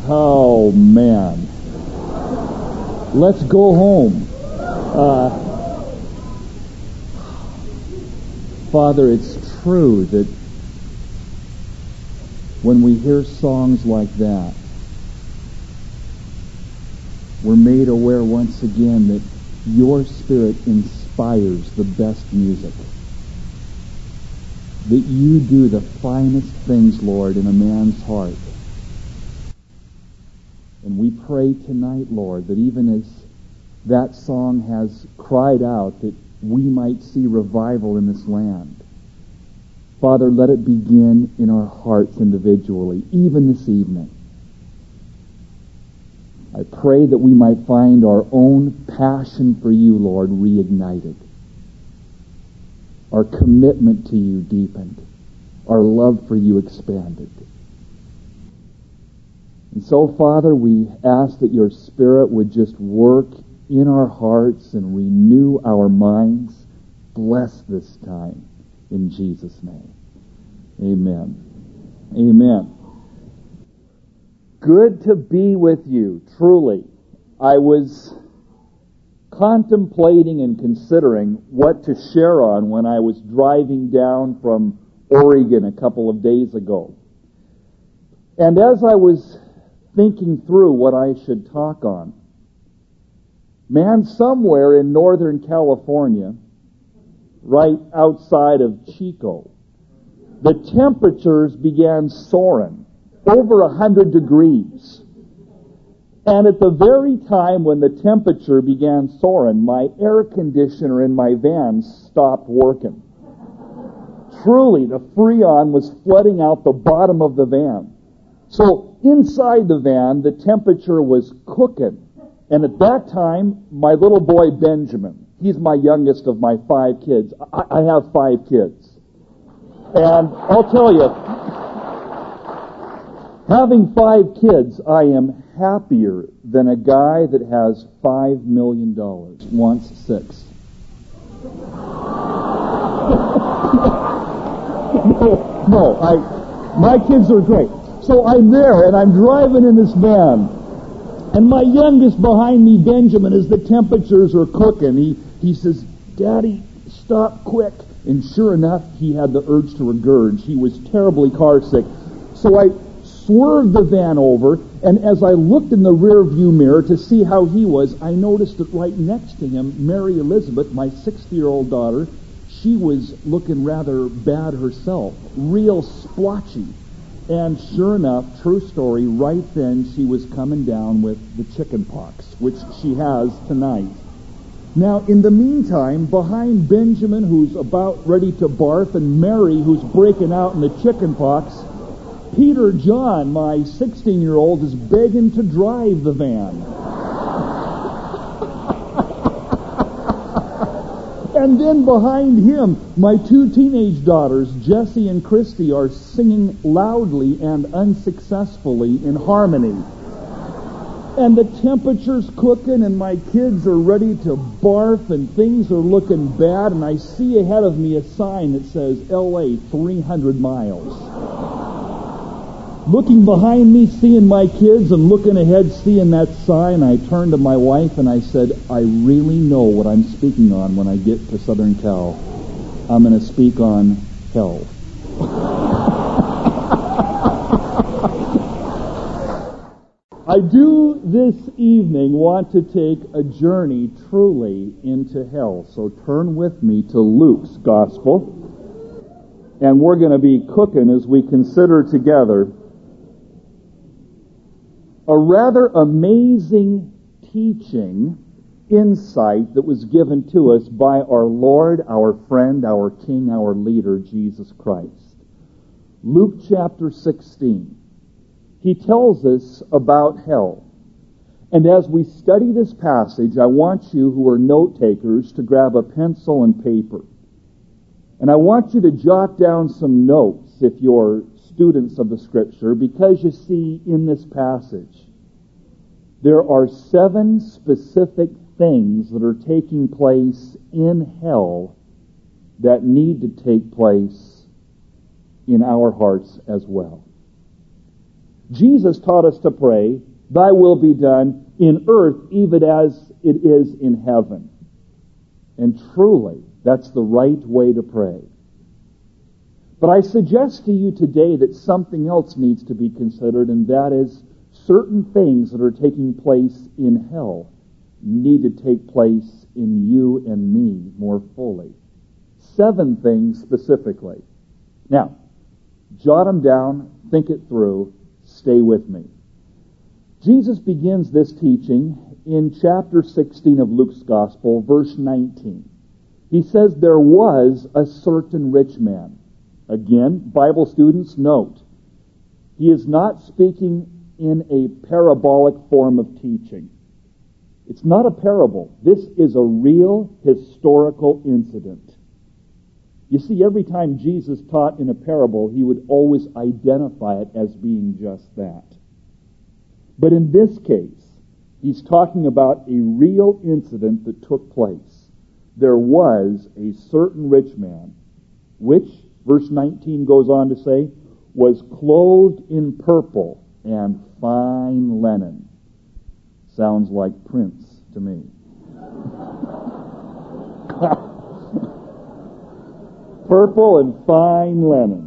Oh, man. Let's go home. Father, it's true that when we hear songs like that, we're made aware once again that your Spirit inspires the best music. That you do the finest things, Lord, in a man's heart. And we pray tonight, Lord, that even as that song has cried out that we might see revival in this land, Father, let it begin in our hearts individually, even this evening. I pray that we might find our own passion for you, Lord, reignited. Our commitment to you deepened. Our love for you expanded. And so, Father, we ask that your Spirit would just work in our hearts and renew our minds. Bless this time in Jesus' name. Amen. Amen. Good to be with you, truly. I was contemplating and considering what to share on when I was driving down from Oregon a couple of days ago. And as I was thinking through what I should talk on, man, somewhere in Northern California, right outside of Chico, the temperatures began soaring over 100 degrees. And at the very time when the temperature began soaring, my air conditioner in my van stopped working. Truly, the Freon was flooding out the bottom of the van. So inside the van, the temperature was cooking. And at that time, my little boy Benjamin, he's my youngest of my 5 kids. I have 5 kids. And I'll tell you, having 5 kids, I am happier than a guy that has $5 million, wants 6. My kids are great. So I'm there, and I'm driving in this van, and my youngest behind me, Benjamin, as the temperatures are cooking, he says, "Daddy, stop quick." And sure enough, he had the urge to regurge. He was terribly car sick. So I swerved the van over, and as I looked in the rear view mirror to see how he was, I noticed that right next to him, Mary Elizabeth, my 60-year-old daughter, she was looking rather bad herself, real splotchy. And sure enough, true story, right then she was coming down with the chicken pox, which she has tonight. Now, in the meantime, behind Benjamin, who's about ready to barf, and Mary, who's breaking out in the chicken pox, Peter John, my 16-year-old, is begging to drive the van. And then behind him, my 2 teenage daughters, Jessie and Christy, are singing loudly and unsuccessfully in harmony. And the temperature's cooking, and my kids are ready to barf, and things are looking bad, and I see ahead of me a sign that says, L.A., 300 miles. Looking behind me, seeing my kids, and looking ahead, seeing that sign, I turned to my wife and I said, I really know what I'm speaking on when I get to Southern Cal. I'm going to speak on hell. I do this evening want to take a journey truly into hell. So turn with me to Luke's Gospel. And we're going to be cooking as we consider together a rather amazing teaching, insight that was given to us by our Lord, our friend, our King, our leader, Jesus Christ. Luke chapter 16. He tells us about hell. And as we study this passage, I want you who are note takers to grab a pencil and paper. And I want you to jot down some notes if you're students of the Scripture, because you see in this passage, there are 7 specific things that are taking place in hell that need to take place in our hearts as well. Jesus taught us to pray, "Thy will be done in earth even as it is in heaven." And truly, that's the right way to pray. But I suggest to you today that something else needs to be considered, and that is certain things that are taking place in hell need to take place in you and me more fully. 7 things specifically. Now, jot them down, think it through, stay with me. Jesus begins this teaching in chapter 16 of Luke's Gospel, verse 19. He says, "There was a certain rich man." Again, Bible students, note, he is not speaking in a parabolic form of teaching. It's not a parable. This is a real historical incident. You see, every time Jesus taught in a parable, he would always identify it as being just that. But in this case, he's talking about a real incident that took place. There was a certain rich man, which, verse 19 goes on to say, was clothed in purple and fine linen. Sounds like Prince to me. Purple and fine linen.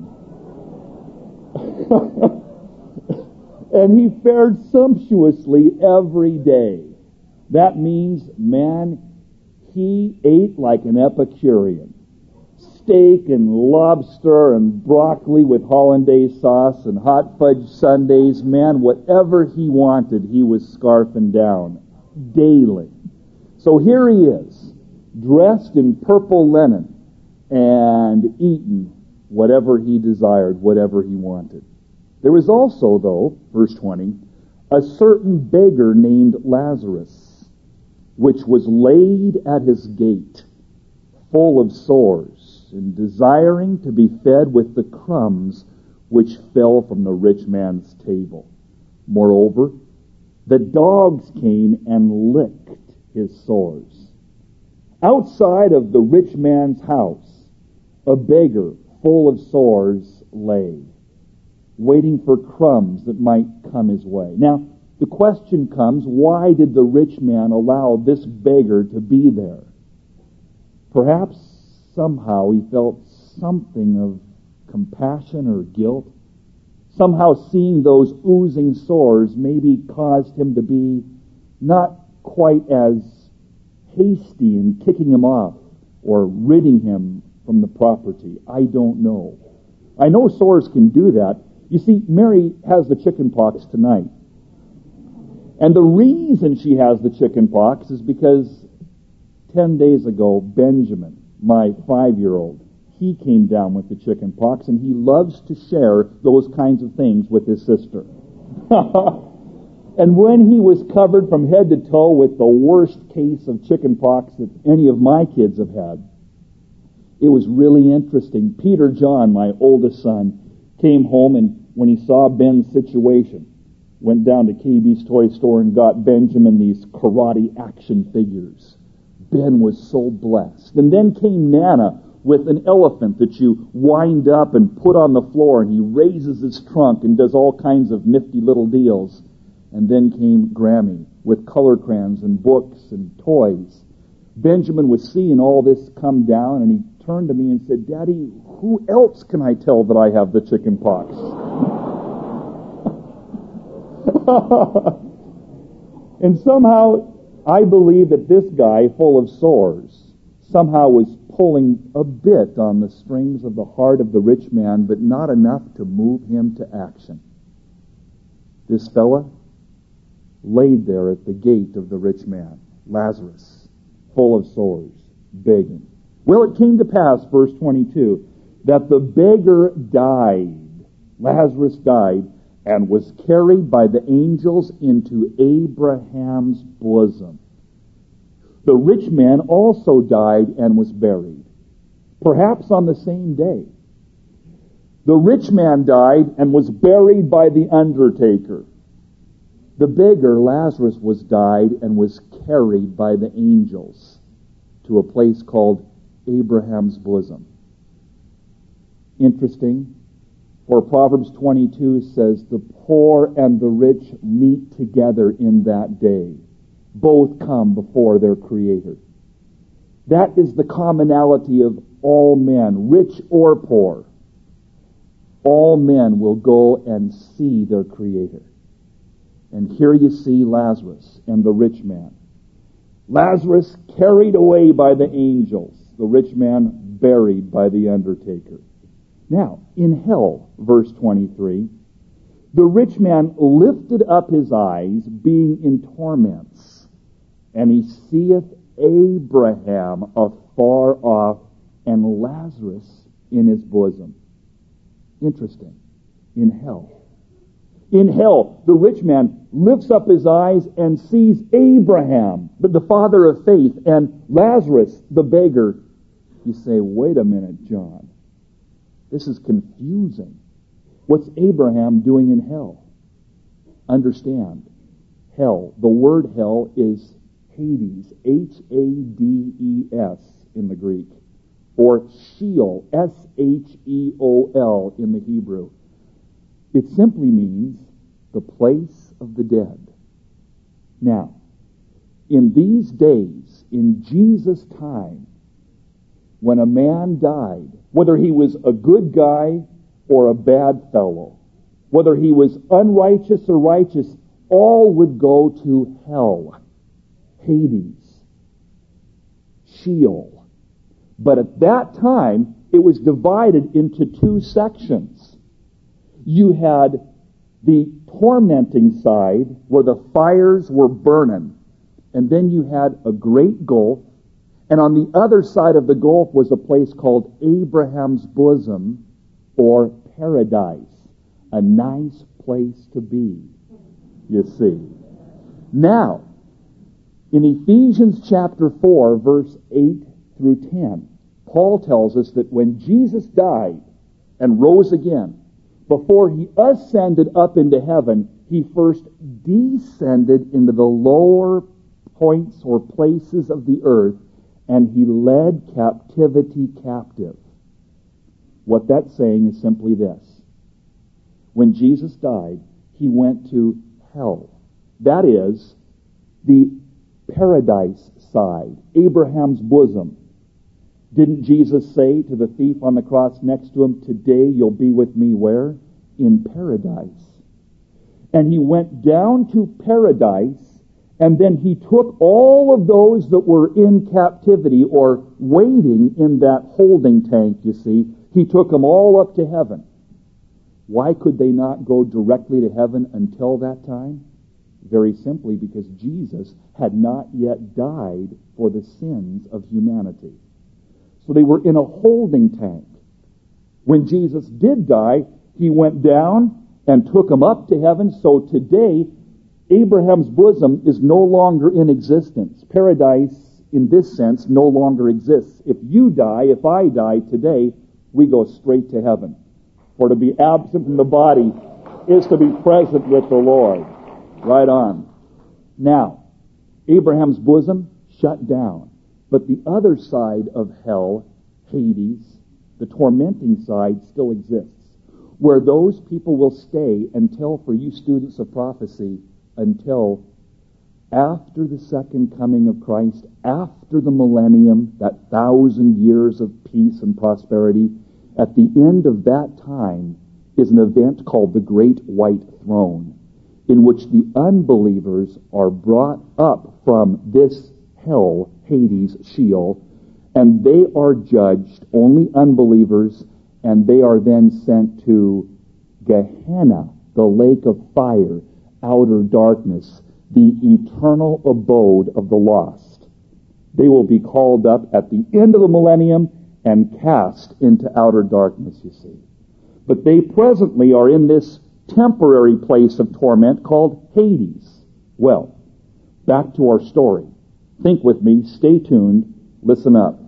And he fared sumptuously every day. That means, man, he ate like an Epicurean. Steak and lobster and broccoli with hollandaise sauce and hot fudge sundaes. Man, whatever he wanted, he was scarfing down daily. So here he is, dressed in purple linen and eating whatever he desired, whatever he wanted. There was also, though, verse 20, a certain beggar named Lazarus, which was laid at his gate, full of sores, and desiring to be fed with the crumbs which fell from the rich man's table. Moreover, the dogs came and licked his sores. Outside of the rich man's house, a beggar full of sores lay, waiting for crumbs that might come his way. Now, the question comes, why did the rich man allow this beggar to be there? Perhaps somehow he felt something of compassion or guilt. Somehow seeing those oozing sores maybe caused him to be not quite as hasty in kicking him off or ridding him from the property. I don't know. I know sores can do that. You see, Mary has the chicken pox tonight. And the reason she has the chicken pox is because 10 days ago, Benjamin, my 5-year-old, he came down with the chicken pox, and he loves to share those kinds of things with his sister. And when he was covered from head to toe with the worst case of chicken pox that any of my kids have had, it was really interesting. Peter John, my oldest son, came home, and when he saw Ben's situation, went down to KB's toy store and got Benjamin these karate action figures. Ben was so blessed. And then came Nana with an elephant that you wind up and put on the floor, and he raises his trunk and does all kinds of nifty little deals. And then came Grammy with color crayons and books and toys. Benjamin was seeing all this come down, and he turned to me and said, "Daddy, who else can I tell that I have the chicken pox?" And somehow I believe that this guy, full of sores, somehow was pulling a bit on the strings of the heart of the rich man, but not enough to move him to action. This fella laid there at the gate of the rich man, Lazarus, full of sores, begging. Well, it came to pass, verse 22, that the beggar died. Lazarus died and was carried by the angels into Abraham's bosom. The rich man also died and was buried, perhaps on the same day. The rich man died and was buried by the undertaker. The beggar, Lazarus, was died and was carried by the angels to a place called Abraham's bosom. Interesting. For Proverbs 22 says, the poor and the rich meet together in that day. Both come before their Creator. That is the commonality of all men, rich or poor. All men will go and see their Creator. And here you see Lazarus and the rich man. Lazarus carried away by the angels, the rich man buried by the undertaker. Now, in hell, verse 23, the rich man lifted up his eyes, being in torments, and he seeth Abraham afar off, and Lazarus in his bosom. Interesting. In hell. In hell, the rich man lifts up his eyes and sees Abraham, the father of faith, and Lazarus, the beggar. You say, wait a minute, John. This is confusing. What's Abraham doing in hell? Understand, hell, the word hell is Hades, Hades in the Greek, or Sheol, Sheol in the Hebrew. It simply means the place of the dead. Now, in these days, in Jesus' time, when a man died, whether he was a good guy or a bad fellow, whether he was unrighteous or righteous, all would go to hell, Hades, Sheol. But at that time, it was divided into two sections. You had the tormenting side, where the fires were burning, and then you had a great gulf, and on the other side of the gulf was a place called Abraham's bosom, or paradise, a nice place to be, you see. Now, in Ephesians chapter 4, verse 8 through 10, Paul tells us that when Jesus died and rose again, before he ascended up into heaven, he first descended into the lower points or places of the earth, and he led captivity captive. What that's saying is simply this. When Jesus died, he went to hell. That is, the paradise side, Abraham's bosom. Didn't Jesus say to the thief on the cross next to him, today you'll be with me where? In paradise. And he went down to paradise, and then he took all of those that were in captivity or waiting in that holding tank, you see. He took them all up to heaven. Why could they not go directly to heaven until that time? Very simply because Jesus had not yet died for the sins of humanity. So they were in a holding tank. When Jesus did die, he went down and took them up to heaven. So today, Abraham's bosom is no longer in existence. Paradise, in this sense, no longer exists. If you die, if I die today, we go straight to heaven. For to be absent from the body is to be present with the Lord. Right on. Now, Abraham's bosom shut down. But the other side of hell, Hades, the tormenting side, still exists, where those people will stay until, for you students of prophecy, until after the second coming of Christ, after the millennium, that 1,000 years of peace and prosperity. At the end of that time is an event called the Great White Throne, in which the unbelievers are brought up from this hell, Hades, Sheol, and they are judged, only unbelievers, and they are then sent to Gehenna, the lake of fire, outer darkness, the eternal abode of the lost. They will be called up at the end of the millennium and cast into outer darkness, you see. But they presently are in this temporary place of torment called Hades. Well, back to our story. Think with me, stay tuned, listen up.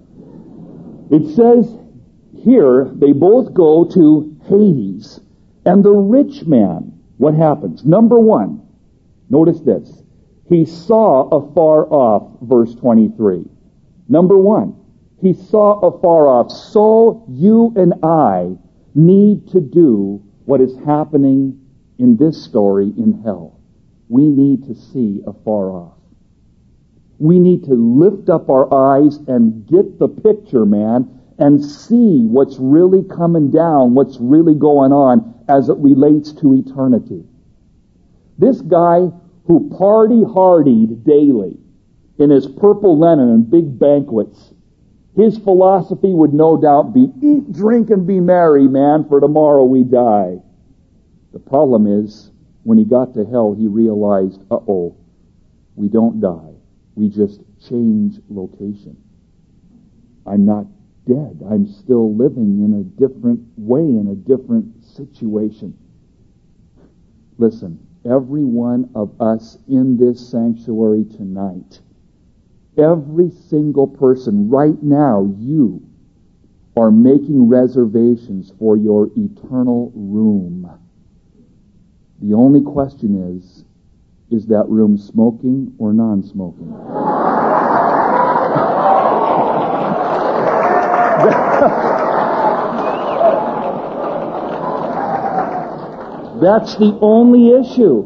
It says here, they both go to Hades, and the rich man, what happens? Number one, notice this. He saw afar off, verse 23. Number one, he saw afar off. So you and I need to do what is happening in this story in hell, we need to see afar off. We need to lift up our eyes and get the picture, man, and see what's really coming down, what's really going on as it relates to eternity. This guy who party-hardied daily in his purple linen and big banquets, his philosophy would no doubt be, eat, drink, and be merry, man, for tomorrow we die. The problem is, when he got to hell, he realized, we don't die. We just change location. I'm not dead. I'm still living in a different way, in a different situation. Listen, every one of us in this sanctuary tonight, every single person right now, you are making reservations for your eternal room. The only question is that room smoking or non-smoking? That's the only issue.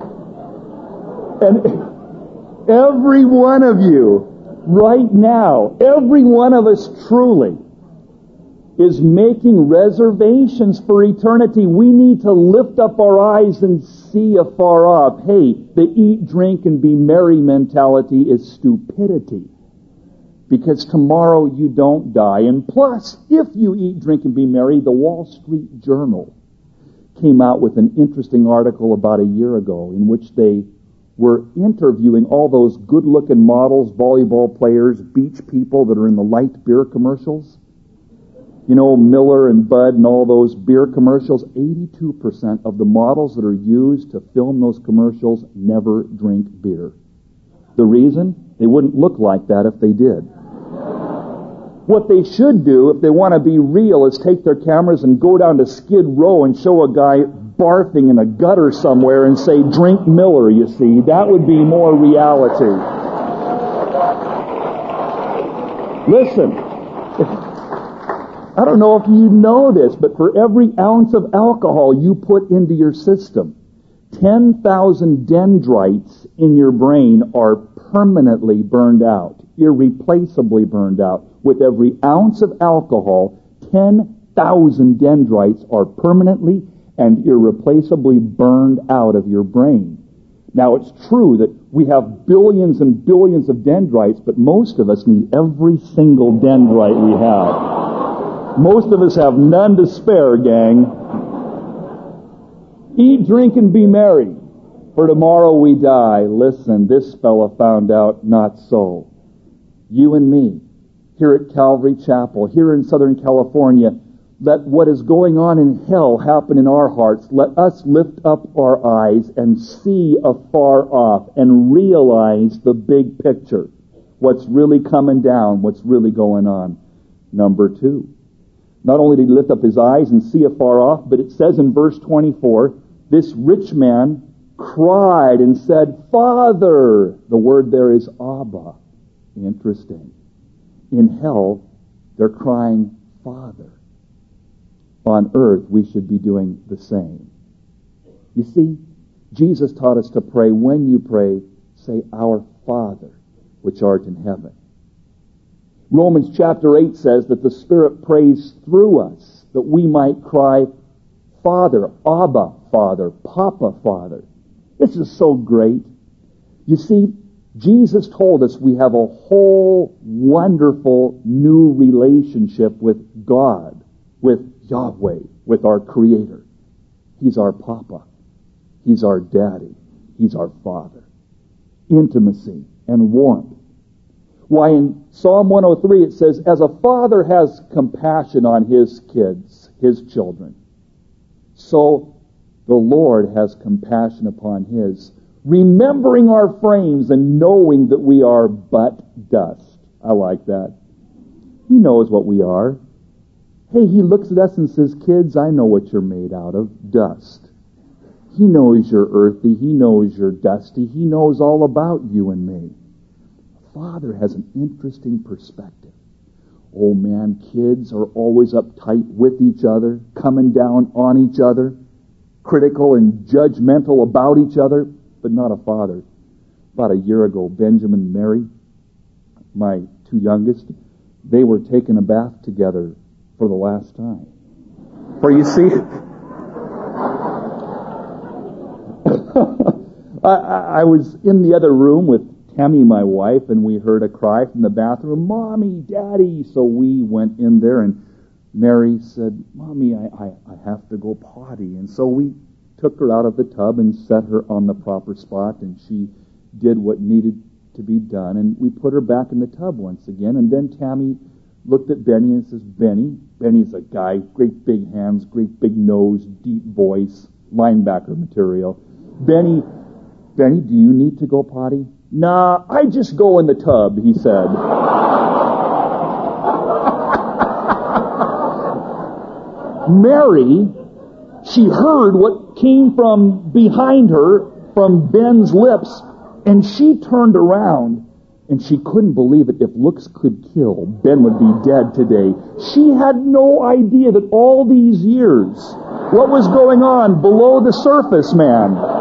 And every one of you, right now, every one of us truly is making reservations for eternity. We need to lift up our eyes and see afar off. Hey, the eat, drink, and be merry mentality is stupidity. Because tomorrow you don't die. And plus, if you eat, drink, and be merry, the Wall Street Journal came out with an interesting article about a year ago in which they were interviewing all those good-looking models, volleyball players, beach people that are in the light beer commercials. You know, Miller and Bud and all those beer commercials, 82% of the models that are used to film those commercials never drink beer. The reason? They wouldn't look like that if they did. What they should do, if they want to be real, is take their cameras and go down to Skid Row and show a guy barfing in a gutter somewhere and say, drink Miller, you see. That would be more reality. Listen, I don't know if you know this, but for every ounce of alcohol you put into your system, 10,000 dendrites in your brain are permanently burned out, irreplaceably burned out. With every ounce of alcohol, 10,000 dendrites are permanently and irreplaceably burned out of your brain. Now, it's true that we have billions and billions of dendrites, but most of us need every single dendrite we have. Most of us have none to spare, gang. Eat, drink, and be merry, for tomorrow we die. Listen, this fella found out not so. You and me, here at Calvary Chapel, here in Southern California, let what is going on in hell happen in our hearts. Let us lift up our eyes and see afar off and realize the big picture. What's really coming down, what's really going on. Number 2. Not only did he lift up his eyes and see afar off, but it says in verse 24, this rich man cried and said, Father. The word there is Abba. Interesting. In hell, they're crying, Father. On earth, we should be doing the same. You see, Jesus taught us to pray. When you pray, say, Our Father, which art in heaven. Romans chapter 8 says that the Spirit prays through us, that we might cry, Father, Abba, Father, Papa, Father. This is so great. You see, Jesus told us we have a whole wonderful new relationship with God, with Yahweh, with our Creator. He's our Papa. He's our Daddy. He's our Father. Intimacy and warmth. Why, in Psalm 103 it says, as a father has compassion on his kids, his children, so the Lord has compassion upon his, remembering our frames and knowing that we are but dust. I like that. He knows what we are. Hey, he looks at us and says, kids, I know what you're made out of, dust. He knows you're earthy. He knows you're dusty. He knows all about you and me. Father has an interesting perspective. Oh man, kids are always uptight with each other, coming down on each other. critical and judgmental about each other, but not a father. About a year ago, Benjamin and Mary, my two youngest, they were taking a bath together for the last time. For you see, I was in the other room with Tammy, my wife, and we heard a cry from the bathroom, "Mommy, Daddy!" So we went in there, and Mary said, "Mommy, I have to go potty." And so we took her out of the tub and set her on the proper spot, and she did what needed to be done. And we put her back in the tub once again. And then Tammy looked at Benny and says, Benny's a guy, great big hands, great big nose, deep voice, linebacker material. Benny, do you need to go potty? "Nah, I just go in the tub," he said. Mary, she heard what came from behind her, from Ben's lips, and she turned around, and she couldn't believe it. If looks could kill, Ben would be dead today. She had no idea that all these years, what was going on below the surface, man.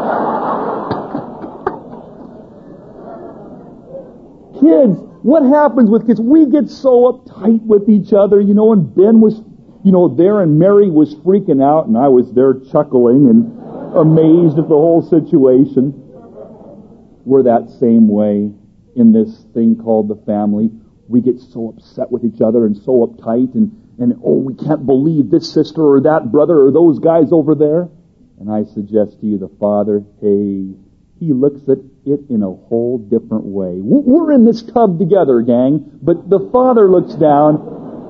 Kids, what happens with kids? We get so uptight with each other, and Ben was, there, and Mary was freaking out, and I was there chuckling and amazed at the whole situation. We're that same way in this thing called the family. We get so upset with each other and so uptight, and we can't believe this sister or that brother or those guys over there. And I suggest to you, the Father, he looks at it in a whole different way. We're in this tub together, gang, but the Father looks down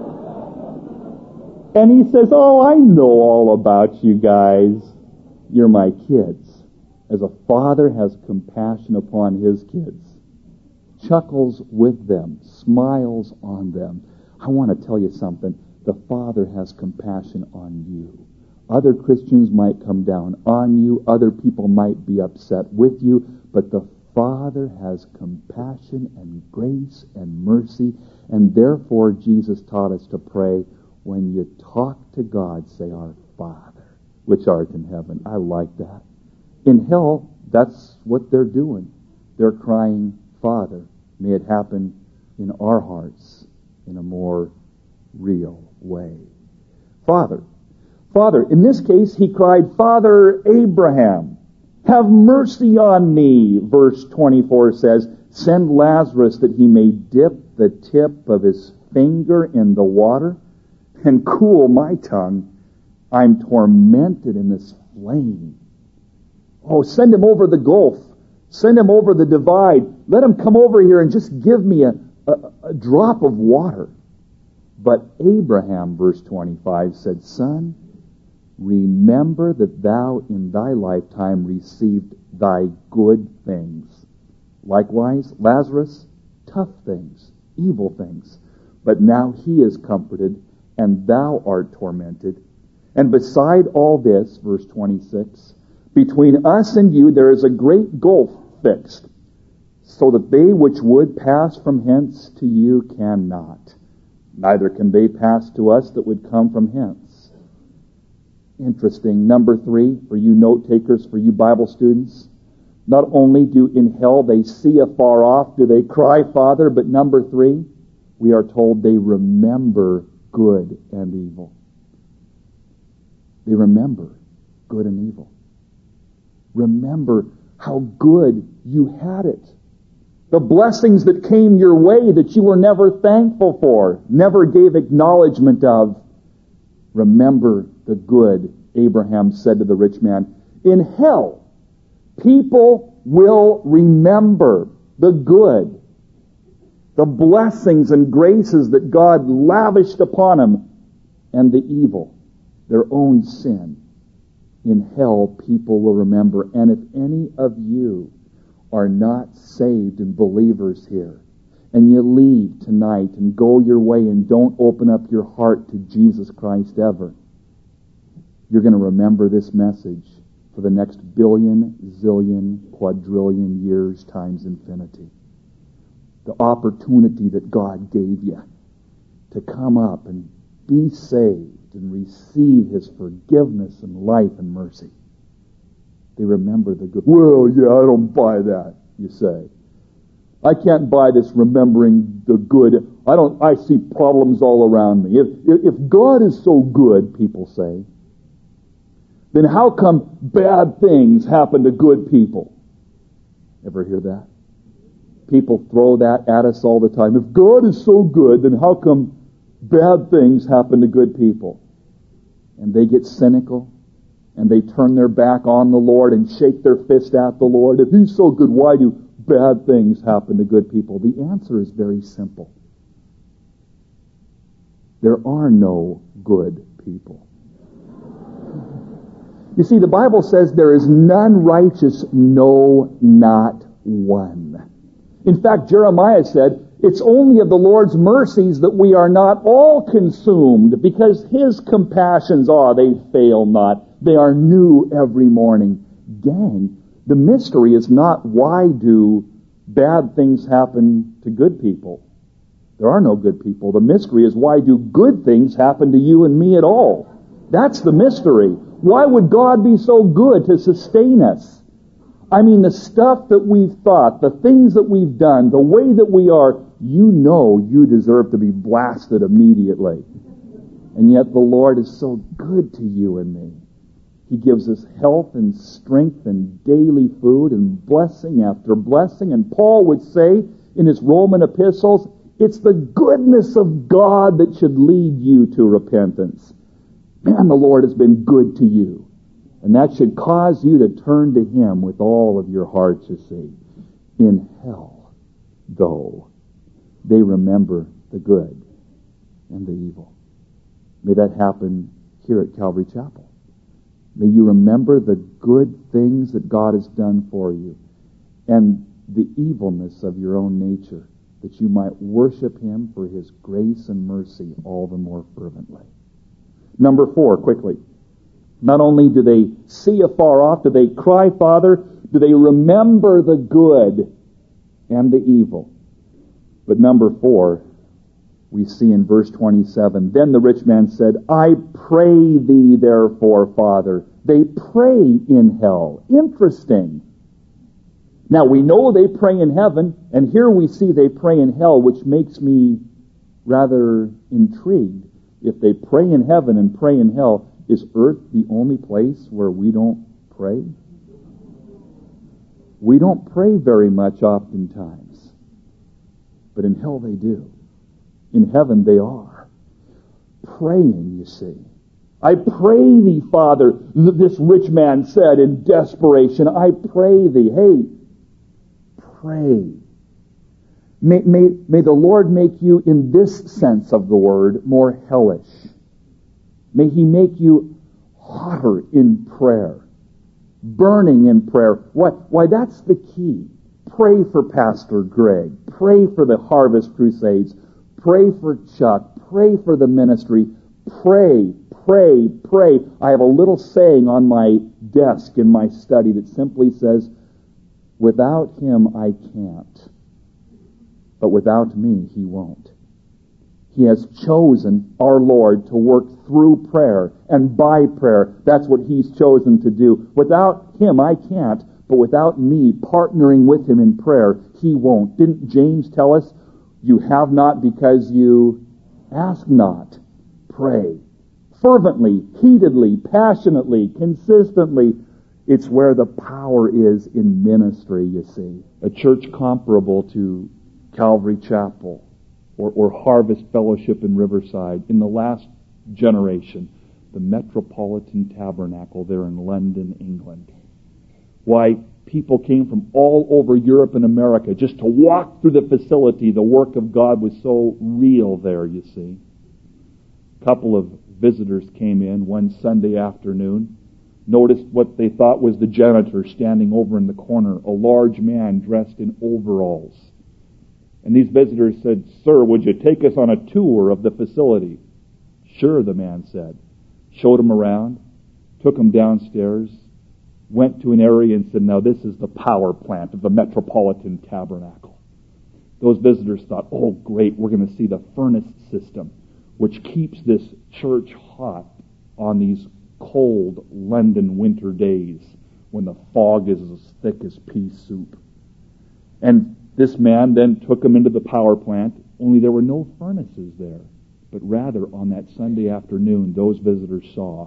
and He says, "Oh, I know all about you guys. You're my kids." As a father has compassion upon his kids, chuckles with them, smiles on them. I want to tell you something. The Father has compassion on you. Other Christians might come down on you. Other people might be upset with you. But the Father has compassion and grace and mercy. And therefore, Jesus taught us to pray, when you talk to God, say, "Our Father, which art in heaven." I like that. In hell, that's what they're doing. They're crying, "Father." May it happen in our hearts in a more real way. Father. Father. In this case, he cried, "Father Abraham, have mercy on me." Verse 24 says, "Send Lazarus that he may dip the tip of his finger in the water and cool my tongue. I'm tormented in this flame." Oh, send him over the gulf. Send him over the divide. Let him come over here and just give me a drop of water. But Abraham, verse 25, said, "Son, remember that thou in thy lifetime received thy good things. Likewise, Lazarus, tough things, evil things. But now he is comforted, and thou art tormented. And beside all this," verse 26, "between us and you there is a great gulf fixed, so that they which would pass from hence to you cannot. Neither can they pass to us that would come from hence." Interesting. Number 3, for you note takers, for you Bible students. Not only do in hell they see afar off, do they cry, "Father," but number 3, we are told they remember good and evil. They remember good and evil. Remember how good you had it. The blessings that came your way that you were never thankful for, never gave acknowledgement of. Remember the good. Abraham said to the rich man, in hell, people will remember the good, the blessings and graces that God lavished upon them, and the evil, their own sin. In hell, people will remember. And if any of you are not saved and believers here, and you leave tonight and go your way and don't open up your heart to Jesus Christ ever, you're going to remember this message for the next billion, zillion, quadrillion years times infinity. The opportunity that God gave you to come up and be saved and receive His forgiveness and life and mercy. They remember the good. Well, yeah, I don't buy that, you say. I can't buy this remembering the good. I see problems all around me. If God is so good, people say, then how come bad things happen to good people? Ever hear that? People throw that at us all the time. If God is so good, then how come bad things happen to good people? And they get cynical, and they turn their back on the Lord and shake their fist at the Lord. If He's so good, why do bad things happen to good people? The answer is very simple. There are no good people. You see, the Bible says there is none righteous, no, not one. In fact, Jeremiah said, it's only of the Lord's mercies that we are not all consumed, because His compassions, they fail not. They are new every morning. Gang, the mystery is not why do bad things happen to good people. There are no good people. The mystery is why do good things happen to you and me at all? That's the mystery. Why would God be so good to sustain us? I mean, the stuff that we've thought, the things that we've done, the way that we are, you deserve to be blasted immediately. And yet the Lord is so good to you and me. He gives us health and strength and daily food and blessing after blessing. And Paul would say in his Roman epistles, it's the goodness of God that should lead you to repentance. Man, the Lord has been good to you. And that should cause you to turn to Him with all of your heart, you see. In hell, though, they remember the good and the evil. May that happen here at Calvary Chapel. May you remember the good things that God has done for you and the evilness of your own nature, that you might worship Him for His grace and mercy all the more fervently. Number 4, quickly. Not only do they see afar off, do they cry, Father, do they remember the good and the evil. But number 4, we see in verse 27, then the rich man said, I pray thee therefore, Father. They pray in hell. Interesting. Now we know they pray in heaven, and here we see they pray in hell, which makes me rather intrigued. If they pray in heaven and pray in hell, is earth the only place where we don't pray? We don't pray very much oftentimes. But in hell they do. In heaven they are. Praying, you see. I pray thee, Father, this rich man said in desperation, I pray thee. Hey, pray. May the Lord make you, in this sense of the word, more hellish. May He make you hotter in prayer, burning in prayer. Why, that's the key. Pray for Pastor Greg. Pray for the Harvest Crusades. Pray for Chuck. Pray for the ministry. Pray, pray, pray. I have a little saying on my desk in my study that simply says, without Him I can't. But without me, He won't. He has chosen, our Lord, to work through prayer and by prayer. That's what He's chosen to do. Without Him, I can't. But without me partnering with Him in prayer, He won't. Didn't James tell us, you have not because you ask not? Pray. Fervently, heatedly, passionately, consistently. It's where the power is in ministry, you see. A church comparable to Calvary Chapel or Harvest Fellowship in Riverside in the last generation, the Metropolitan Tabernacle there in London, England. Why, people came from all over Europe and America just to walk through the facility. The work of God was so real there, you see. A couple of visitors came in one Sunday afternoon, noticed what they thought was the janitor standing over in the corner, a large man dressed in overalls. And these visitors said, Sir, would you take us on a tour of the facility? Sure, the man said. Showed him around, took him downstairs, went to an area and said, now this is the power plant of the Metropolitan Tabernacle. Those visitors thought, oh great, we're going to see the furnace system, which keeps this church hot on these cold London winter days when the fog is as thick as pea soup. And this man then took him into the power plant, only there were no furnaces there. But rather, on that Sunday afternoon, those visitors saw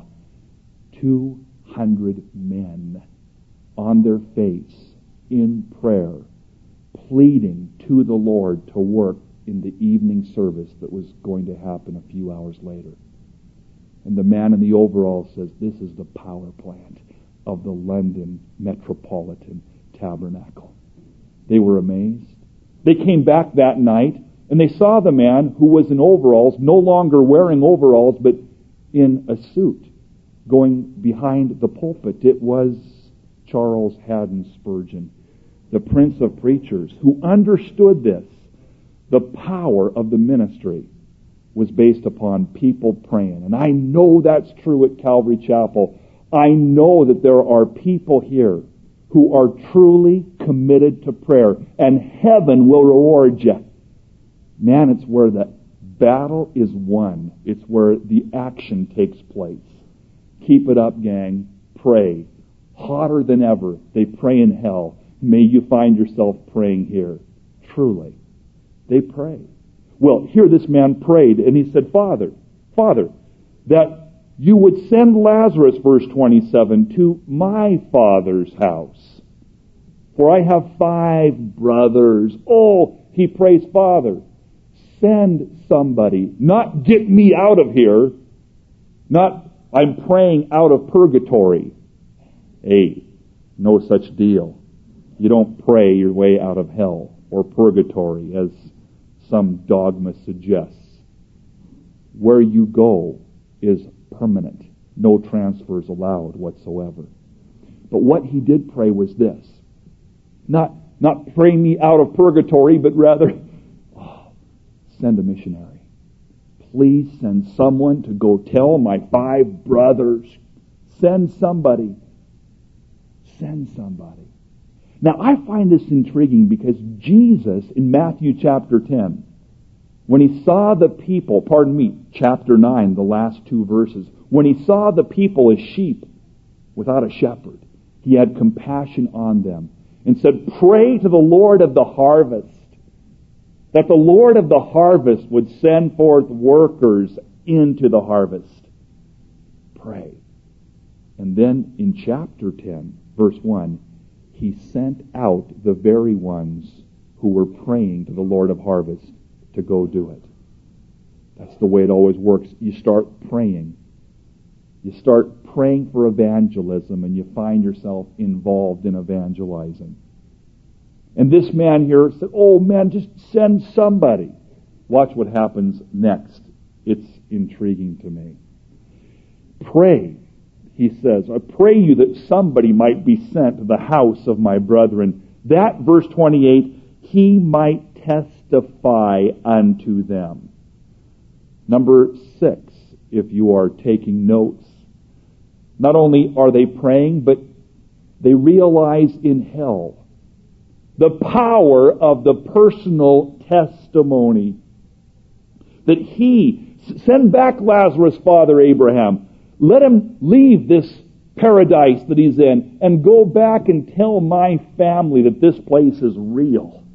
200 men on their face in prayer, pleading to the Lord to work in the evening service that was going to happen a few hours later. And the man in the overall says, this is the power plant of the London Metropolitan Tabernacle. They were amazed. They came back that night, and they saw the man who was in overalls, no longer wearing overalls, but in a suit, going behind the pulpit. It was Charles Haddon Spurgeon, the Prince of Preachers, who understood this. The power of the ministry was based upon people praying. And I know that's true at Calvary Chapel. I know that there are people here who are truly committed to prayer, and heaven will reward you. Man, it's where the battle is won. It's where the action takes place. Keep it up, gang. Pray. Hotter than ever. They pray in hell. May you find yourself praying here. Truly. They pray. Well, here this man prayed, and he said, Father, that you would send Lazarus, verse 27, to my father's house. For I have 5 brothers. Oh, he prays, Father, send somebody. Not get me out of here. Not I'm praying out of purgatory. Hey, no such deal. You don't pray your way out of hell or purgatory, as some dogma suggests. Where you go is permanent. No transfers allowed whatsoever. But what he did pray was this. Not pray me out of purgatory, but rather, send a missionary. Please send someone to go tell my 5 brothers. Send somebody. Send somebody. Now, I find this intriguing because Jesus, in Matthew chapter 10, when he saw the people, chapter 9, the last 2 verses, when he saw the people as sheep without a shepherd, he had compassion on them and said, pray to the Lord of the harvest, that the Lord of the harvest would send forth workers into the harvest. Pray. And then in chapter 10, verse 1, he sent out the very ones who were praying to the Lord of harvest to go do it. That's the way it always works. You start praying. You start praying for evangelism, and you find yourself involved in evangelizing. And this man here said, oh man, just send somebody. Watch what happens next. It's intriguing to me. Pray, he says, I pray you that somebody might be sent to the house of my brethren, that, verse 28, he might testify unto them. Number 6, if you are taking notes. Not only are they praying, but they realize in hell the power of the personal testimony. That he, send back Lazarus, Father Abraham. Let him leave this paradise that he's in and go back and tell my family that this place is real.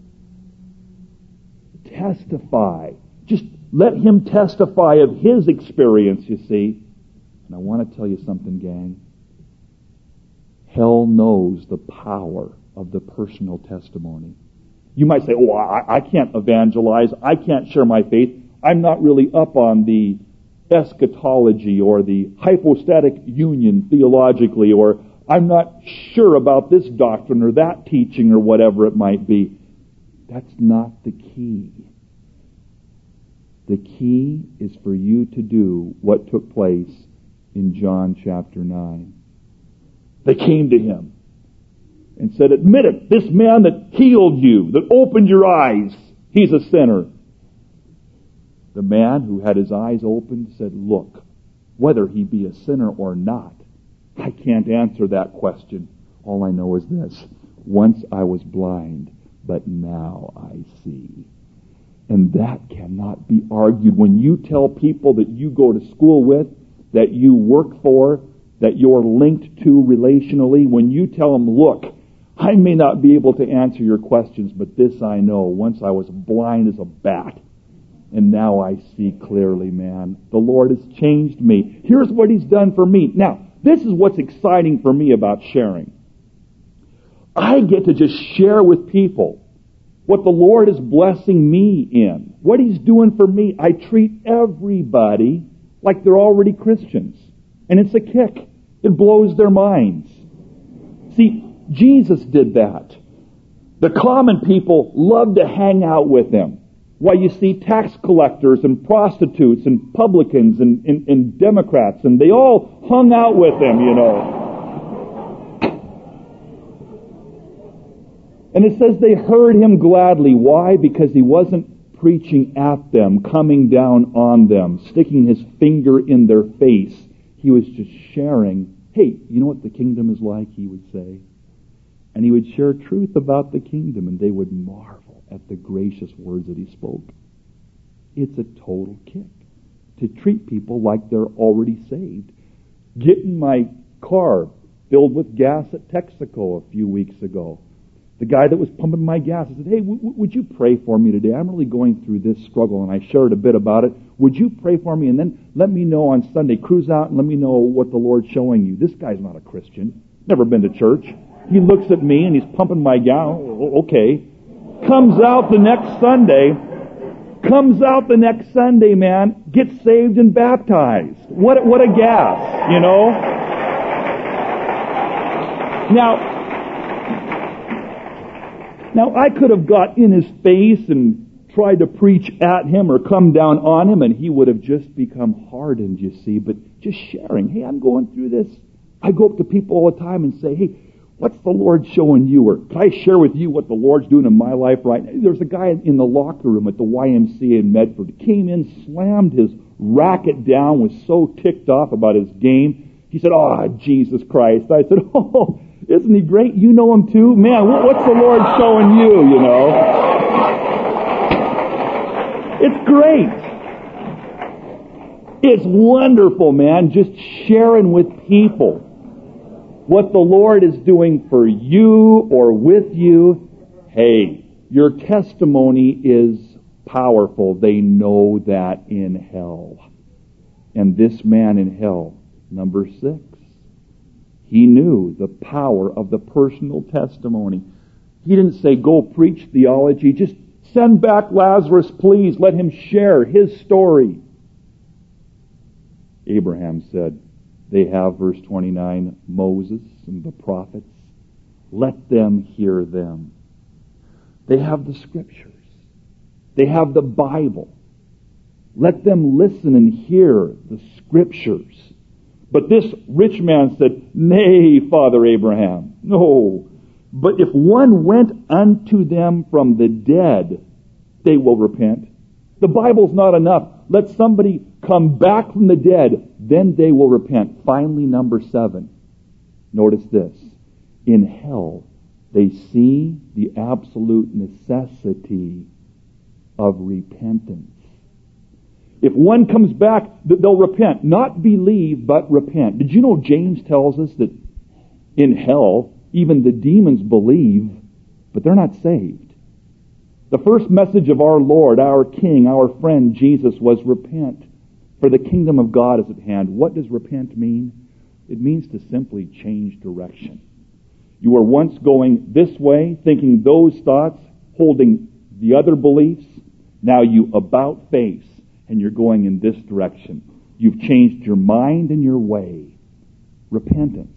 Testify. Just let him testify of his experience, you see. And I want to tell you something, gang. Hell knows the power of the personal testimony. You might say, oh, I can't evangelize. I can't share my faith. I'm not really up on the eschatology or the hypostatic union theologically, or I'm not sure about this doctrine or that teaching or whatever it might be. That's not the key. The key is for you to do what took place in John chapter 9. They came to him and said, admit it, this man that healed you, that opened your eyes, he's a sinner. The man who had his eyes opened said, look, whether he be a sinner or not, I can't answer that question. All I know is this. Once I was blind, but now I see. And that cannot be argued. When you tell people that you go to school with, that you work for, that you're linked to relationally, when you tell them, look, I may not be able to answer your questions, but this I know. Once I was blind as a bat, and now I see clearly, man. The Lord has changed me. Here's what He's done for me. Now, this is what's exciting for me about sharing. I get to just share with people what the Lord is blessing me in, what He's doing for me. I treat everybody like they're already Christians. And it's a kick. It blows their minds. See, Jesus did that. The common people loved to hang out with Him. Why, you see tax collectors and prostitutes and publicans and Democrats, and they all hung out with Him, you know. And it says they heard Him gladly. Why? Because He wasn't preaching at them, coming down on them, sticking His finger in their face. He was just sharing, hey, you know what the kingdom is like, He would say. And He would share truth about the kingdom, and they would marvel at the gracious words that He spoke. It's a total kick to treat people like they're already saved. Getting my car filled with gas at Texaco a few weeks ago. The guy that was pumping my gas, I said, hey, would you pray for me today? I'm really going through this struggle, and I shared a bit about it. Would you pray for me? And then let me know on Sunday. Cruise out and let me know what the Lord's showing you. This guy's not a Christian. Never been to church. He looks at me, and he's pumping my gas. Oh, okay. Comes out the next Sunday, man, gets saved and baptized. What a gas, you know? Now, I could have got in his face and tried to preach at him or come down on him, and he would have just become hardened, you see. But just sharing, hey, I'm going through this. I go up to people all the time and say, hey, what's the Lord showing you? Or can I share with you what the Lord's doing in my life right now? There's a guy in the locker room at the YMCA in Medford. He came in, slammed his racket down, was so ticked off about his game. He said, oh, Jesus Christ. I said, oh, isn't he great? You know him too? Man, what's the Lord showing you, you know? It's great. It's wonderful, man, just sharing with people what the Lord is doing for you or with you. Hey, your testimony is powerful. They know that in hell. And this man in hell, number 6, he knew the power of the personal testimony. He didn't say, go preach theology. Just send back Lazarus, please. Let him share his story. Abraham said, they have, verse 29, Moses and the prophets. Let them hear them. They have the Scriptures. They have the Bible. Let them listen and hear the Scriptures. But this rich man said, nay, Father Abraham, no. But if one went unto them from the dead, they will repent. The Bible's not enough. Let somebody come back from the dead, then they will repent. Finally, number 7. Notice this. In hell, they see the absolute necessity of repentance. If one comes back, they'll repent. Not believe, but repent. Did you know James tells us that in hell, even the demons believe, but they're not saved? The first message of our Lord, our King, our friend Jesus was repent, for the kingdom of God is at hand. What does repent mean? It means to simply change direction. You were once going this way, thinking those thoughts, holding the other beliefs. Now you about face, and you're going in this direction. You've changed your mind and your way. Repentance.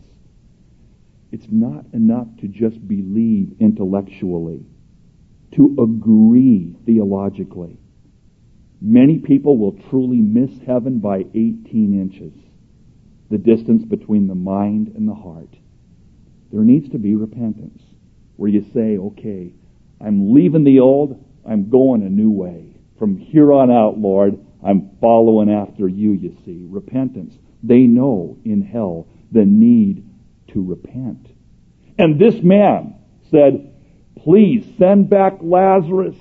It's not enough to just believe intellectually, to agree theologically. Many people will truly miss heaven by 18 inches, the distance between the mind and the heart. There needs to be repentance, where you say, okay, I'm leaving the old, I'm going a new way. From here on out, Lord, I'm following after you, you see. Repentance. They know in hell the need to repent. And this man said, please send back Lazarus.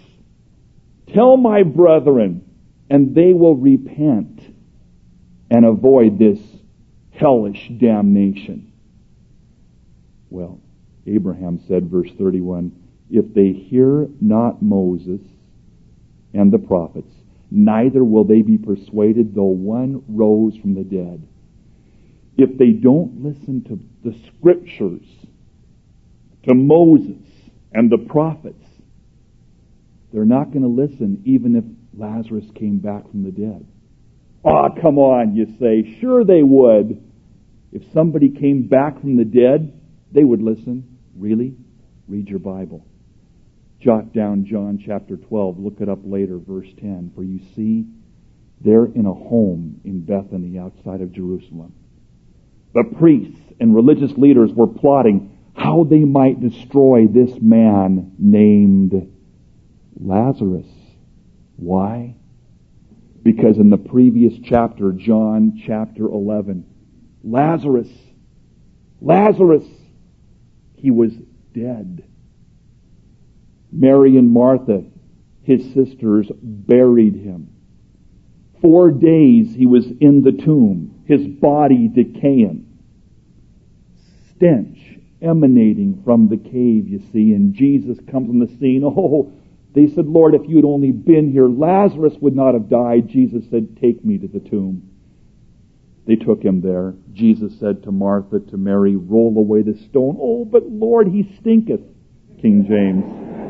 Tell my brethren, and they will repent and avoid this hellish damnation. Well, Abraham said, verse 31, if they hear not Moses and the prophets, neither will they be persuaded though one rose from the dead. If they don't listen to the Scriptures, to Moses and the prophets, they're not going to listen even if Lazarus came back from the dead. Oh, come on, you say. Sure they would. If somebody came back from the dead, they would listen. Really? Read your Bible. Jot down John chapter 12. Look it up later, verse 10. For you see, they're in a home in Bethany outside of Jerusalem. The priests and religious leaders were plotting how they might destroy this man named Lazarus. Why? Because in the previous chapter, John chapter 11, Lazarus, he was dead. Mary and Martha, his sisters, buried him. 4 days he was in the tomb, his body decaying. Stench emanating from the cave, you see, and Jesus comes on the scene. Oh, they said, Lord, if you had only been here, Lazarus would not have died. Jesus said, take me to the tomb. They took him there. Jesus said to Martha, to Mary, roll away the stone. Oh, but Lord, he stinketh, King James.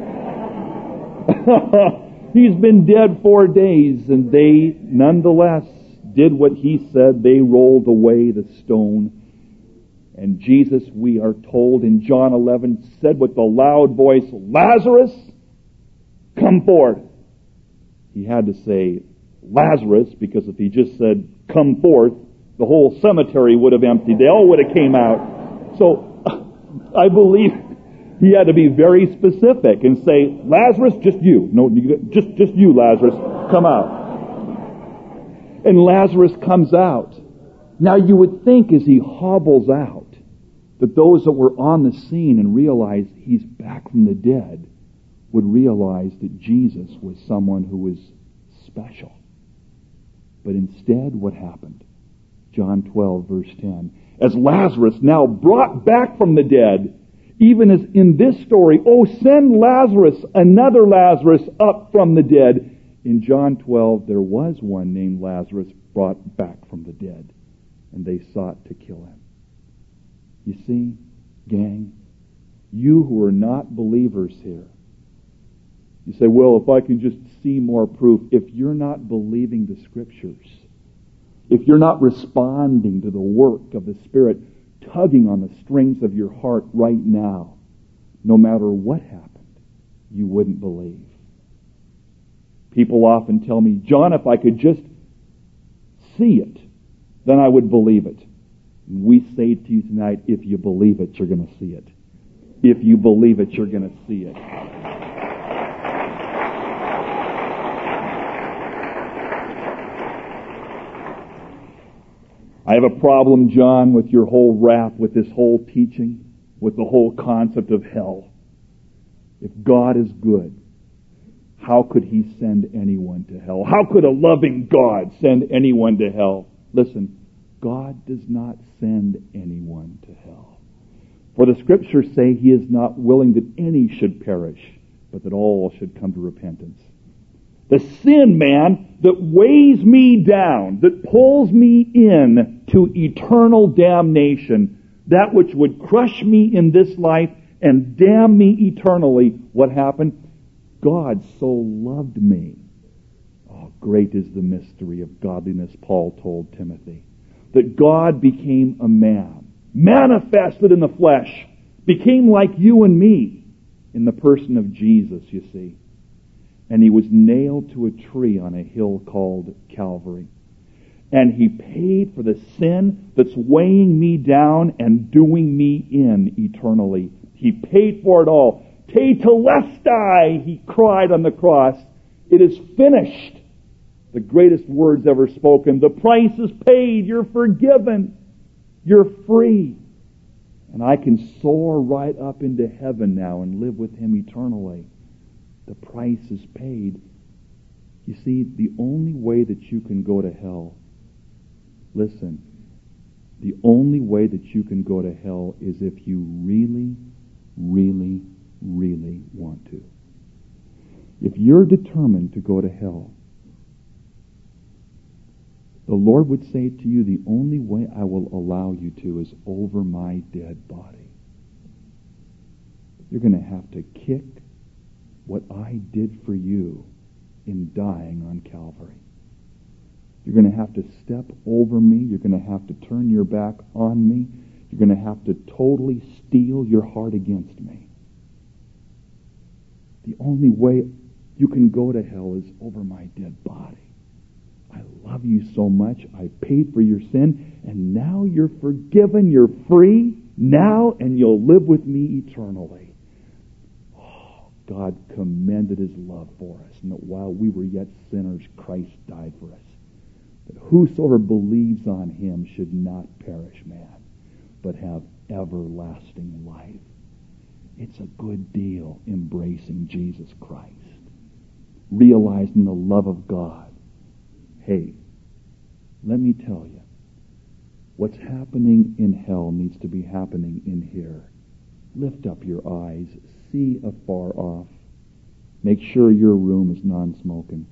He's been dead 4 days, and they nonetheless did what he said. They rolled away the stone. And Jesus, we are told in John 11, said with a loud voice, Lazarus, come forth. He had to say Lazarus, because if he just said, come forth, the whole cemetery would have emptied. They all would have came out. So I believe he had to be very specific and say, Lazarus, just you. No, just you, Lazarus, come out. And Lazarus comes out. Now you would think as he hobbles out that those that were on the scene and realized he's back from the dead would realize that Jesus was someone who was special. But instead, what happened? John 12, verse 10. As Lazarus, now brought back from the dead, even as in this story, oh, send Lazarus, another Lazarus, up from the dead. In John 12, there was one named Lazarus brought back from the dead, and they sought to kill him. You see, gang, you who are not believers here, you say, well, if I can just see more proof. If you're not believing the Scriptures, if you're not responding to the work of the Spirit tugging on the strings of your heart right now, no matter what happened, you wouldn't believe. People often tell me, John, if I could just see it, then I would believe it. We say to you tonight, if you believe it, you're going to see it. If you believe it, you're going to see it. I have a problem, John, with your whole rap, with this whole teaching, with the whole concept of hell. If God is good, how could He send anyone to hell? How could a loving God send anyone to hell? Listen, God does not send anyone to hell. For the Scriptures say He is not willing that any should perish, but that all should come to repentance. The sin, man, that weighs me down, that pulls me in to eternal damnation, that which would crush me in this life and damn me eternally, what happened? God so loved me. Oh, great is the mystery of godliness, Paul told Timothy. That God became a man, manifested in the flesh, became like you and me in the person of Jesus, you see. And He was nailed to a tree on a hill called Calvary. And He paid for the sin that's weighing me down and doing me in eternally. He paid for it all. Te telestai, He cried on the cross. It is finished. The greatest words ever spoken. The price is paid. You're forgiven. You're free. And I can soar right up into heaven now and live with Him eternally. The price is paid. You see, the only way that you can go to hell, listen, The only way that you can go to hell is if you really, really, really want to. If you're determined to go to hell, the Lord would say to you, the only way I will allow you to is over my dead body. You're going to have to kick what I did for you in dying on Calvary. You're going to have to step over me. You're going to have to turn your back on me. You're going to have to totally steel your heart against me. The only way you can go to hell is over my dead body. I love you so much. I paid for your sin, and now you're forgiven. You're free now, and you'll live with me eternally. Oh, God commended His love for us, and that while we were yet sinners, Christ died for us. That whosoever believes on Him should not perish, man, but have everlasting life. It's a good deal embracing Jesus Christ, realizing the love of God. Hey, let me tell you, what's happening in hell needs to be happening in here. Lift up your eyes, see afar off. Make sure your room is non-smoking.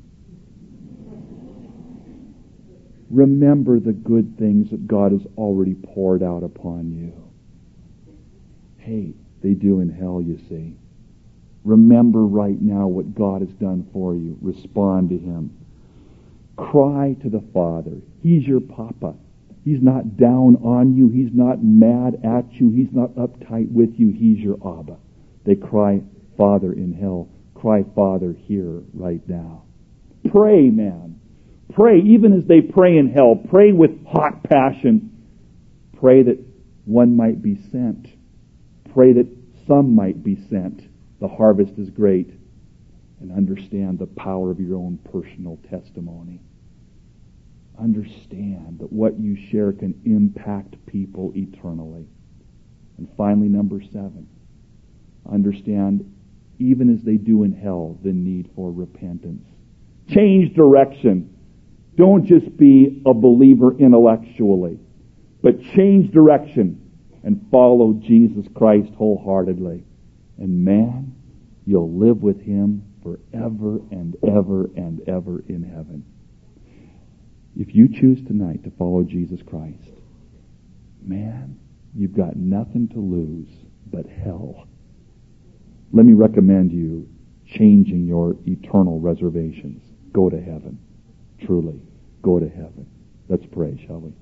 Remember the good things that God has already poured out upon you. Hey, they do in hell, you see. Remember right now what God has done for you. Respond to Him. Cry to the Father. He's your Papa. He's not down on you. He's not mad at you. He's not uptight with you. He's your Abba. They cry, Father in hell. Cry, Father here right now. Pray, man. Pray, even as they pray in hell. Pray with hot passion. Pray that one might be sent. Pray that some might be sent. The harvest is great. And understand the power of your own personal testimony. Understand that what you share can impact people eternally. And finally, number 7. Understand, even as they do in hell, the need for repentance. Change direction. Don't just be a believer intellectually, but change direction and follow Jesus Christ wholeheartedly. And man, you'll live with Him forever and ever and ever in heaven. If you choose tonight to follow Jesus Christ, man, you've got nothing to lose but hell. Let me recommend you changing your eternal reservations. Go to heaven. Truly, go to heaven. Let's pray, shall we?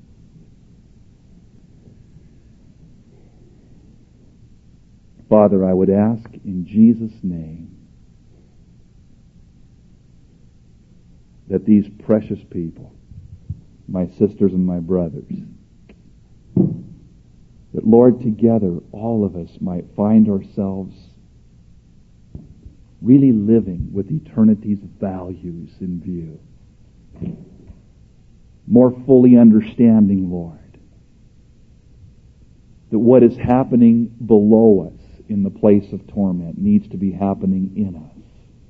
Father, I would ask in Jesus' name that these precious people, my sisters and my brothers, that, Lord, together all of us might find ourselves really living with eternity's values in view. More fully understanding, Lord, that what is happening below us in the place of torment needs to be happening in us.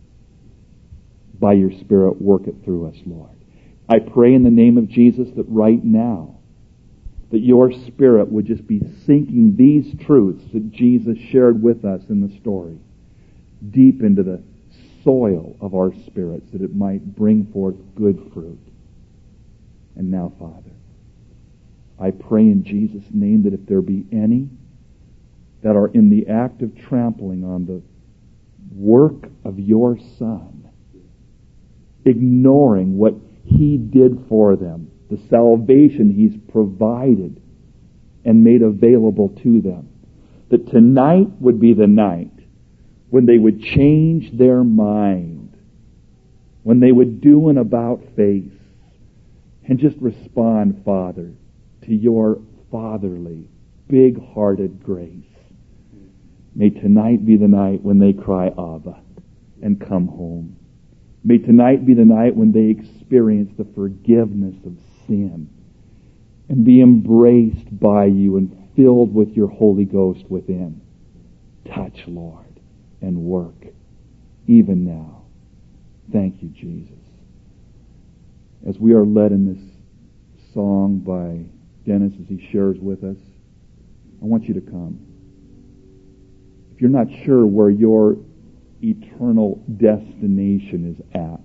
By your Spirit, work it through us, Lord. I pray in the name of Jesus that right now, that your Spirit would just be sinking these truths that Jesus shared with us in the story deep into the soil of our spirits, that it might bring forth good fruit. And now, Father, I pray in Jesus' name that if there be any that are in the act of trampling on the work of your Son, ignoring what He did for them, the salvation He's provided and made available to them, that tonight would be the night when they would change their mind, when they would do an about-face and just respond, Father, to your fatherly, big-hearted grace. May tonight be the night when they cry, Abba, and come home. May tonight be the night when they experience the forgiveness of sin and be embraced by you and filled with your Holy Ghost within. Touch, Lord, and work even now. Thank you, Jesus. As we are led in this song by Dennis as he shares with us, I want you to come. If you're not sure where your eternal destination is at,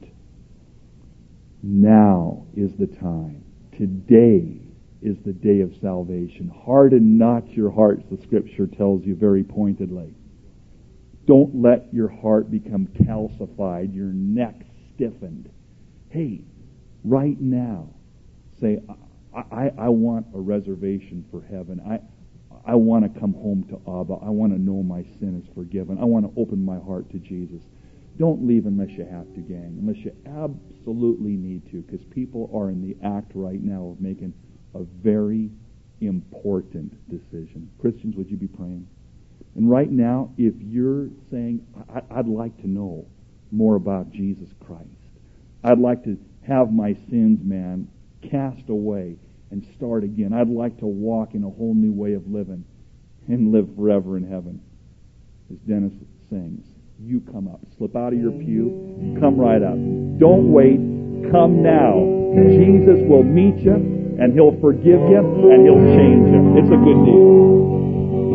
now is the time. Today is the day of salvation. Harden not your hearts, the Scripture tells you very pointedly. Don't let your heart become calcified, your neck stiffened. Hey, right now, say, I want a reservation for heaven. I want to come home to Abba. I want to know my sin is forgiven. I want to open my heart to Jesus. Don't leave unless you have to, gang, unless you absolutely need to, because people are in the act right now of making a very important decision. Christians, would you be praying? And right now, if you're saying, I'd like to know more about Jesus Christ. I'd like to have my sins, man, cast away and start again. I'd like to walk in a whole new way of living and live forever in heaven. As Dennis sings, you come up. Slip out of your pew. Come right up. Don't wait. Come now. Jesus will meet you, and He'll forgive you, and He'll change you. It's a good deal.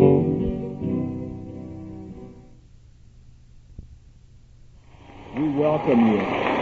We welcome you.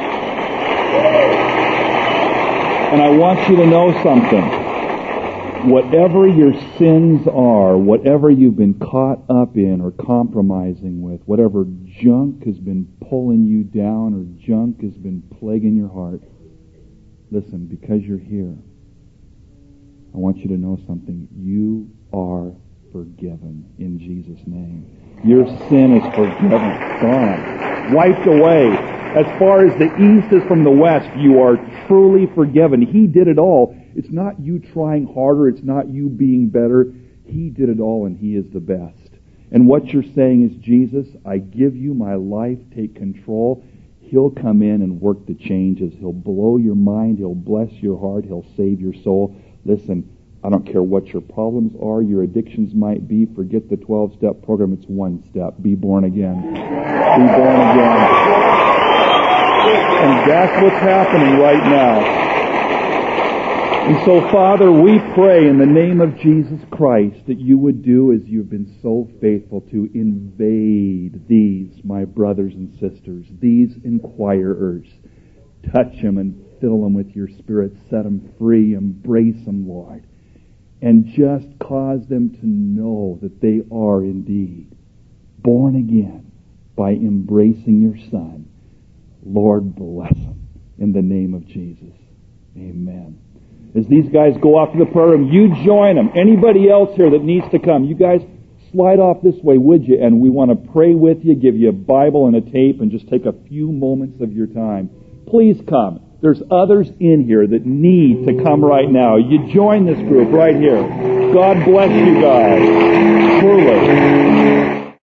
And I want you to know something. Whatever your sins are, whatever you've been caught up in or compromising with, whatever junk has been pulling you down or junk has been plaguing your heart, listen, because you're here, I want you to know something. You are forgiven in Jesus' name. Your sin is forgiven, gone, wiped away. As far as the east is from the west, you are truly forgiven. He did it all. It's not you trying harder. It's not you being better. He did it all, and He is the best. And what you're saying is, Jesus, I give you my life. Take control. He'll come in and work the changes. He'll blow your mind. He'll bless your heart. He'll save your soul. Listen, I don't care what your problems are, your addictions might be. Forget the 12-step program. It's one step. Be born again. Be born again. And that's what's happening right now. And so, Father, we pray in the name of Jesus Christ that you would do as you've been so faithful to invade these, my brothers and sisters, these inquirers. Touch them and fill them with your Spirit. Set them free. Embrace them, Lord. And just cause them to know that they are indeed born again by embracing your Son. Lord, bless them in the name of Jesus. Amen. As these guys go off to the prayer room, you join them. Anybody else here that needs to come, you guys slide off this way, would you? And we want to pray with you, give you a Bible and a tape, and just take a few moments of your time. Please come. There's others in here that need to come right now. You join this group right here. God bless you guys. Truly.